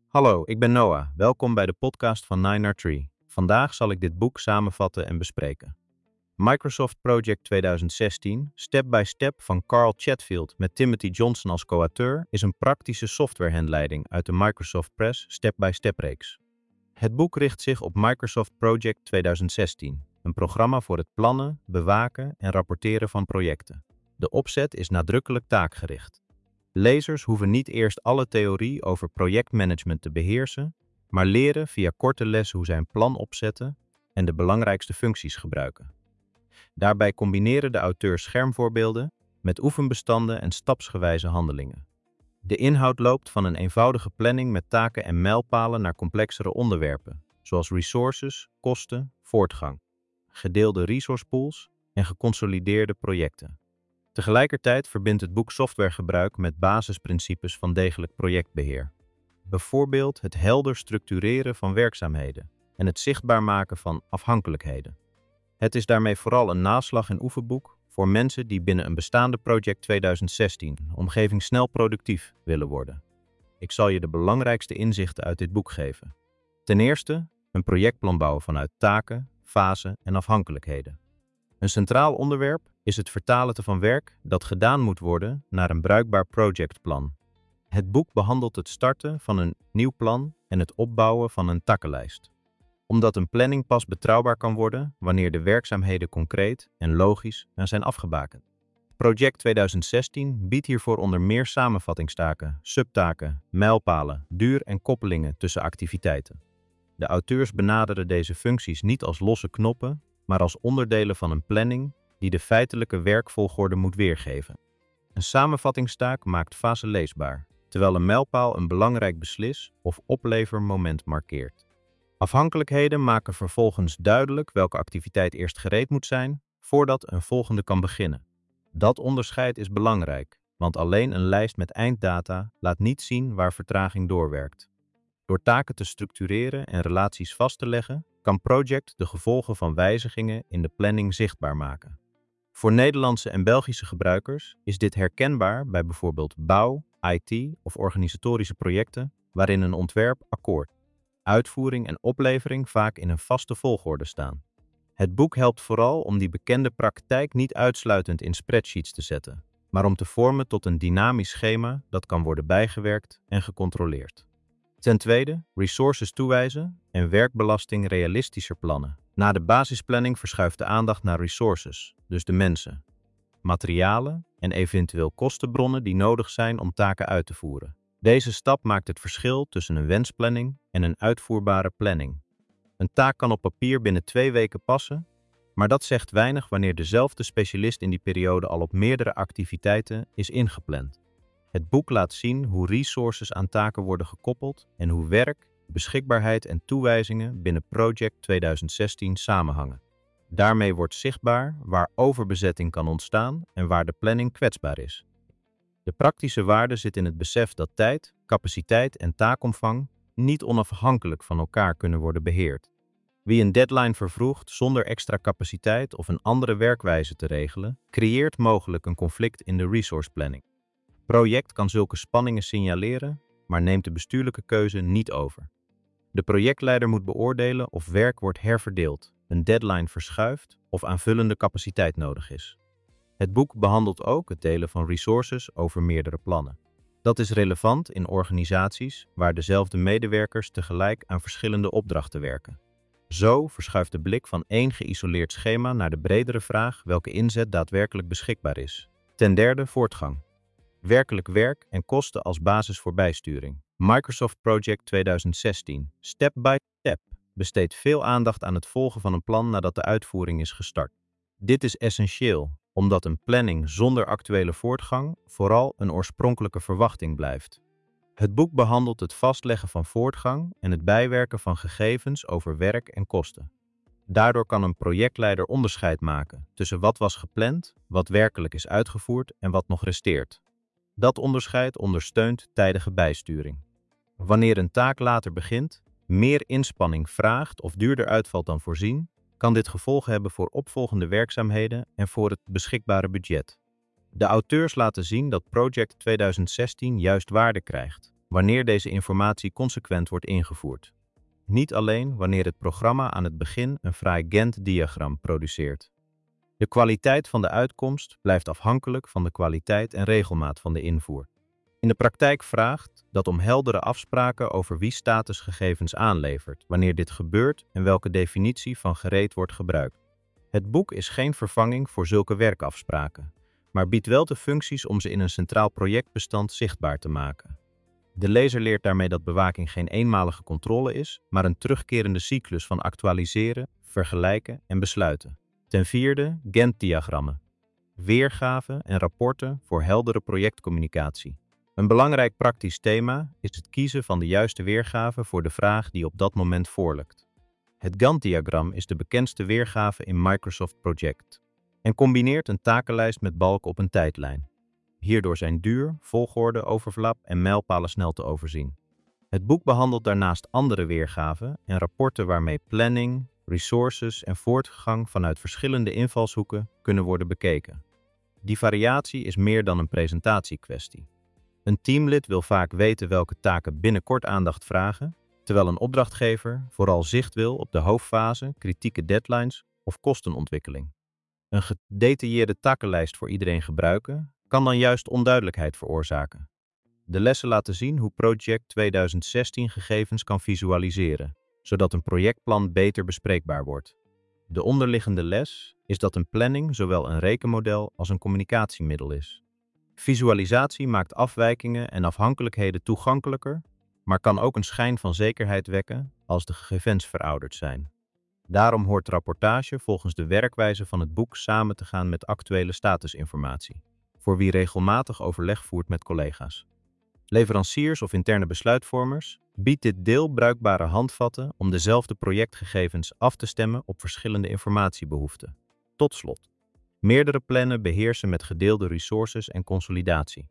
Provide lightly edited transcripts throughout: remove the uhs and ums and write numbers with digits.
Hallo, ik ben Noah. Welkom bij de podcast van 9R3. Vandaag zal ik dit boek samenvatten en bespreken. Microsoft Project 2016, Step by Step van Carl Chatfield met Timothy Johnson als co-auteur is een praktische softwarehandleiding uit de Microsoft Press Step by Step reeks. Het boek richt zich op Microsoft Project 2016, een programma voor het plannen, bewaken en rapporteren van projecten. De opzet is nadrukkelijk taakgericht. Lezers hoeven niet eerst alle theorie over projectmanagement te beheersen, maar leren via korte lessen hoe zij een plan opzetten en de belangrijkste functies gebruiken. Daarbij combineren de auteurs schermvoorbeelden met oefenbestanden en stapsgewijze handelingen. De inhoud loopt van een eenvoudige planning met taken en mijlpalen naar complexere onderwerpen, zoals resources, kosten, voortgang, gedeelde resource pools en geconsolideerde projecten. Tegelijkertijd verbindt het boek softwaregebruik met basisprincipes van degelijk projectbeheer. Bijvoorbeeld het helder structureren van werkzaamheden en het zichtbaar maken van afhankelijkheden. Het is daarmee vooral een naslag- en oefenboek voor mensen die binnen een bestaande Project 2016 omgeving snel productief willen worden. Ik zal je de belangrijkste inzichten uit dit boek geven. Ten eerste, een projectplan bouwen vanuit taken, fasen en afhankelijkheden. Een centraal onderwerp is het vertalen van werk dat gedaan moet worden naar een bruikbaar projectplan. Het boek behandelt het starten van een nieuw plan en het opbouwen van een takkenlijst. Omdat een planning pas betrouwbaar kan worden wanneer de werkzaamheden concreet en logisch zijn afgebakend. Project 2016 biedt hiervoor onder meer samenvattingstaken, subtaken, mijlpalen, duur en koppelingen tussen activiteiten. De auteurs benaderen deze functies niet als losse knoppen, maar als onderdelen van een planning die de feitelijke werkvolgorde moet weergeven. Een samenvattingstaak maakt fasen leesbaar, terwijl een mijlpaal een belangrijk beslis- of oplevermoment markeert. Afhankelijkheden maken vervolgens duidelijk welke activiteit eerst gereed moet zijn voordat een volgende kan beginnen. Dat onderscheid is belangrijk, want alleen een lijst met einddata laat niet zien waar vertraging doorwerkt. Door taken te structureren en relaties vast te leggen, kan Project de gevolgen van wijzigingen in de planning zichtbaar maken. Voor Nederlandse en Belgische gebruikers is dit herkenbaar bij bijvoorbeeld bouw, IT of organisatorische projecten waarin een ontwerp, akkoord, uitvoering en oplevering vaak in een vaste volgorde staan. Het boek helpt vooral om die bekende praktijk niet uitsluitend in spreadsheets te zetten, maar om te vormen tot een dynamisch schema dat kan worden bijgewerkt en gecontroleerd. Ten tweede, resources toewijzen en werkbelasting realistischer plannen. Na de basisplanning verschuift de aandacht naar resources, dus de mensen, materialen en eventueel kostenbronnen die nodig zijn om taken uit te voeren. Deze stap maakt het verschil tussen een wensplanning en een uitvoerbare planning. Een taak kan op papier binnen 2 weken passen, maar dat zegt weinig wanneer dezelfde specialist in die periode al op meerdere activiteiten is ingepland. Het boek laat zien hoe resources aan taken worden gekoppeld en hoe werk, beschikbaarheid en toewijzingen binnen Project 2016 samenhangen. Daarmee wordt zichtbaar waar overbezetting kan ontstaan en waar de planning kwetsbaar is. De praktische waarde zit in het besef dat tijd, capaciteit en taakomvang niet onafhankelijk van elkaar kunnen worden beheerd. Wie een deadline vervroegt zonder extra capaciteit of een andere werkwijze te regelen, creëert mogelijk een conflict in de resource planning. Project kan zulke spanningen signaleren, maar neemt de bestuurlijke keuze niet over. De projectleider moet beoordelen of werk wordt herverdeeld, een deadline verschuift of aanvullende capaciteit nodig is. Het boek behandelt ook het delen van resources over meerdere plannen. Dat is relevant in organisaties waar dezelfde medewerkers tegelijk aan verschillende opdrachten werken. Zo verschuift de blik van één geïsoleerd schema naar de bredere vraag welke inzet daadwerkelijk beschikbaar is. Ten derde, voortgang. Werkelijk werk en kosten als basis voor bijsturing. Microsoft Project 2016, Step by Step, besteedt veel aandacht aan het volgen van een plan nadat de uitvoering is gestart. Dit is essentieel, omdat een planning zonder actuele voortgang vooral een oorspronkelijke verwachting blijft. Het boek behandelt het vastleggen van voortgang en het bijwerken van gegevens over werk en kosten. Daardoor kan een projectleider onderscheid maken tussen wat was gepland, wat werkelijk is uitgevoerd en wat nog resteert. Dat onderscheid ondersteunt tijdige bijsturing. Wanneer een taak later begint, meer inspanning vraagt of duurder uitvalt dan voorzien, kan dit gevolgen hebben voor opvolgende werkzaamheden en voor het beschikbare budget. De auteurs laten zien dat Project 2016 juist waarde krijgt, wanneer deze informatie consequent wordt ingevoerd. Niet alleen wanneer het programma aan het begin een fraai Gantt-diagram produceert. De kwaliteit van de uitkomst blijft afhankelijk van de kwaliteit en regelmaat van de invoer. In de praktijk vraagt dat om heldere afspraken over wie statusgegevens aanlevert, wanneer dit gebeurt en welke definitie van gereed wordt gebruikt. Het boek is geen vervanging voor zulke werkafspraken, maar biedt wel de functies om ze in een centraal projectbestand zichtbaar te maken. De lezer leert daarmee dat bewaking geen eenmalige controle is, maar een terugkerende cyclus van actualiseren, vergelijken en besluiten. Ten vierde, Gantt-diagrammen. Weergaven en rapporten voor heldere projectcommunicatie. Een belangrijk praktisch thema is het kiezen van de juiste weergave voor de vraag die op dat moment voorligt. Het Gantt-diagram is de bekendste weergave in Microsoft Project en combineert een takenlijst met balken op een tijdlijn. Hierdoor zijn duur, volgorde, overlap en mijlpalen snel te overzien. Het boek behandelt daarnaast andere weergaven en rapporten waarmee planning, resources en voortgang vanuit verschillende invalshoeken kunnen worden bekeken. Die variatie is meer dan een presentatiekwestie. Een teamlid wil vaak weten welke taken binnenkort aandacht vragen, terwijl een opdrachtgever vooral zicht wil op de hoofdfase, kritieke deadlines of kostenontwikkeling. Een gedetailleerde takenlijst voor iedereen gebruiken kan dan juist onduidelijkheid veroorzaken. De lessen laten zien hoe Project 2016 gegevens kan visualiseren, zodat een projectplan beter bespreekbaar wordt. De onderliggende les is dat een planning zowel een rekenmodel als een communicatiemiddel is. Visualisatie maakt afwijkingen en afhankelijkheden toegankelijker, maar kan ook een schijn van zekerheid wekken als de gegevens verouderd zijn. Daarom hoort rapportage volgens de werkwijze van het boek samen te gaan met actuele statusinformatie, voor wie regelmatig overleg voert met collega's. Leveranciers of interne besluitvormers biedt dit deel bruikbare handvatten om dezelfde projectgegevens af te stemmen op verschillende informatiebehoeften. Tot slot, meerdere plannen beheersen met gedeelde resources en consolidatie.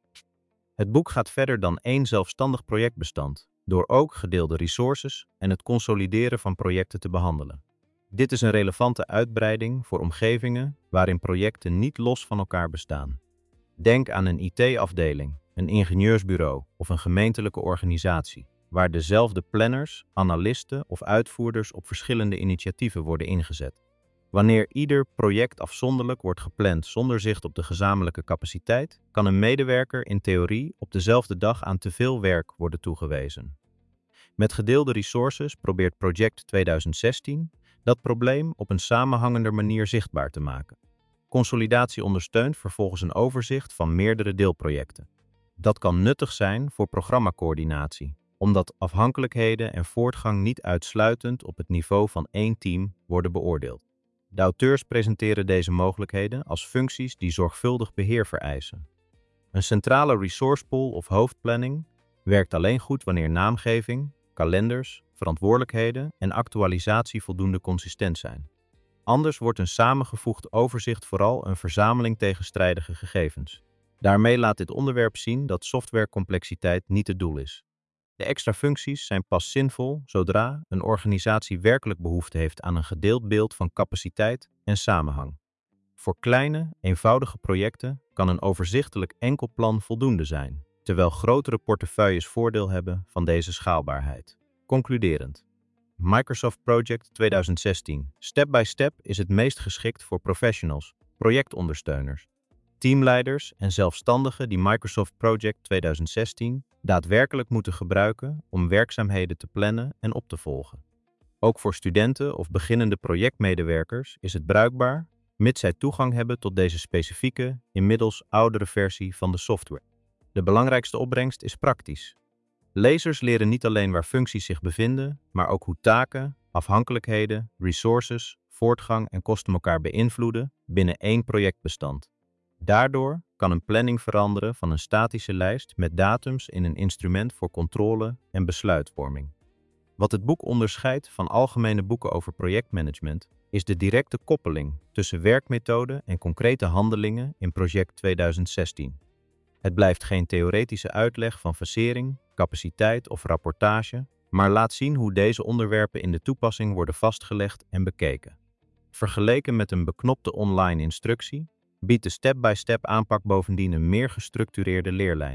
Het boek gaat verder dan één zelfstandig projectbestand, door ook gedeelde resources en het consolideren van projecten te behandelen. Dit is een relevante uitbreiding voor omgevingen waarin projecten niet los van elkaar bestaan. Denk aan een IT-afdeling, een ingenieursbureau of een gemeentelijke organisatie, waar dezelfde planners, analisten of uitvoerders op verschillende initiatieven worden ingezet. Wanneer ieder project afzonderlijk wordt gepland zonder zicht op de gezamenlijke capaciteit, kan een medewerker in theorie op dezelfde dag aan te veel werk worden toegewezen. Met gedeelde resources probeert Project 2016 dat probleem op een samenhangender manier zichtbaar te maken. Consolidatie ondersteunt vervolgens een overzicht van meerdere deelprojecten. Dat kan nuttig zijn voor programmacoördinatie, omdat afhankelijkheden en voortgang niet uitsluitend op het niveau van één team worden beoordeeld. De auteurs presenteren deze mogelijkheden als functies die zorgvuldig beheer vereisen. Een centrale resource pool of hoofdplanning werkt alleen goed wanneer naamgeving, kalenders, verantwoordelijkheden en actualisatie voldoende consistent zijn. Anders wordt een samengevoegd overzicht vooral een verzameling tegenstrijdige gegevens. Daarmee laat dit onderwerp zien dat softwarecomplexiteit niet het doel is. De extra functies zijn pas zinvol zodra een organisatie werkelijk behoefte heeft aan een gedeeld beeld van capaciteit en samenhang. Voor kleine, eenvoudige projecten kan een overzichtelijk enkel plan voldoende zijn, terwijl grotere portefeuilles voordeel hebben van deze schaalbaarheid. Concluderend. Microsoft Project 2016 Step by Step is het meest geschikt voor professionals, projectondersteuners, teamleiders en zelfstandigen die Microsoft Project 2016 daadwerkelijk moeten gebruiken om werkzaamheden te plannen en op te volgen. Ook voor studenten of beginnende projectmedewerkers is het bruikbaar, mits zij toegang hebben tot deze specifieke, inmiddels oudere versie van de software. De belangrijkste opbrengst is praktisch. Lezers leren niet alleen waar functies zich bevinden, maar ook hoe taken, afhankelijkheden, resources, voortgang en kosten elkaar beïnvloeden binnen één projectbestand. Daardoor kan een planning veranderen van een statische lijst met datums in een instrument voor controle en besluitvorming. Wat het boek onderscheidt van algemene boeken over projectmanagement is de directe koppeling tussen werkmethoden en concrete handelingen in Project 2016. Het blijft geen theoretische uitleg van fasering, capaciteit of rapportage, maar laat zien hoe deze onderwerpen in de toepassing worden vastgelegd en bekeken. Vergeleken met een beknopte online instructie, biedt de step-by-step aanpak bovendien een meer gestructureerde leerlijn.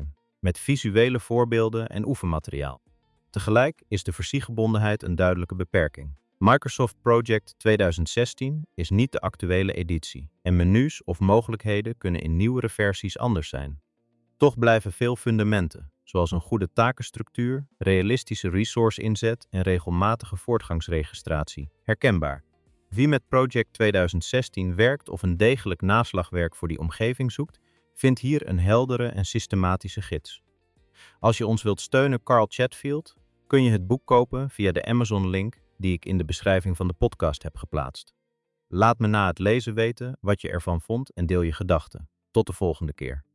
met visuele voorbeelden en oefenmateriaal. Tegelijk is de versiegebondenheid een duidelijke beperking. Microsoft Project 2016 is niet de actuele editie en menus of mogelijkheden kunnen in nieuwere versies anders zijn. Toch blijven veel fundamenten, zoals een goede takenstructuur, realistische resource-inzet en regelmatige voortgangsregistratie, herkenbaar. Wie met Project 2016 werkt of een degelijk naslagwerk voor die omgeving zoekt, vindt hier een heldere en systematische gids. Als je ons wilt steunen, Carl Chatfield, kun je het boek kopen via de Amazon-link die ik in de beschrijving van de podcast heb geplaatst. Laat me na het lezen weten wat je ervan vond en deel je gedachten. Tot de volgende keer.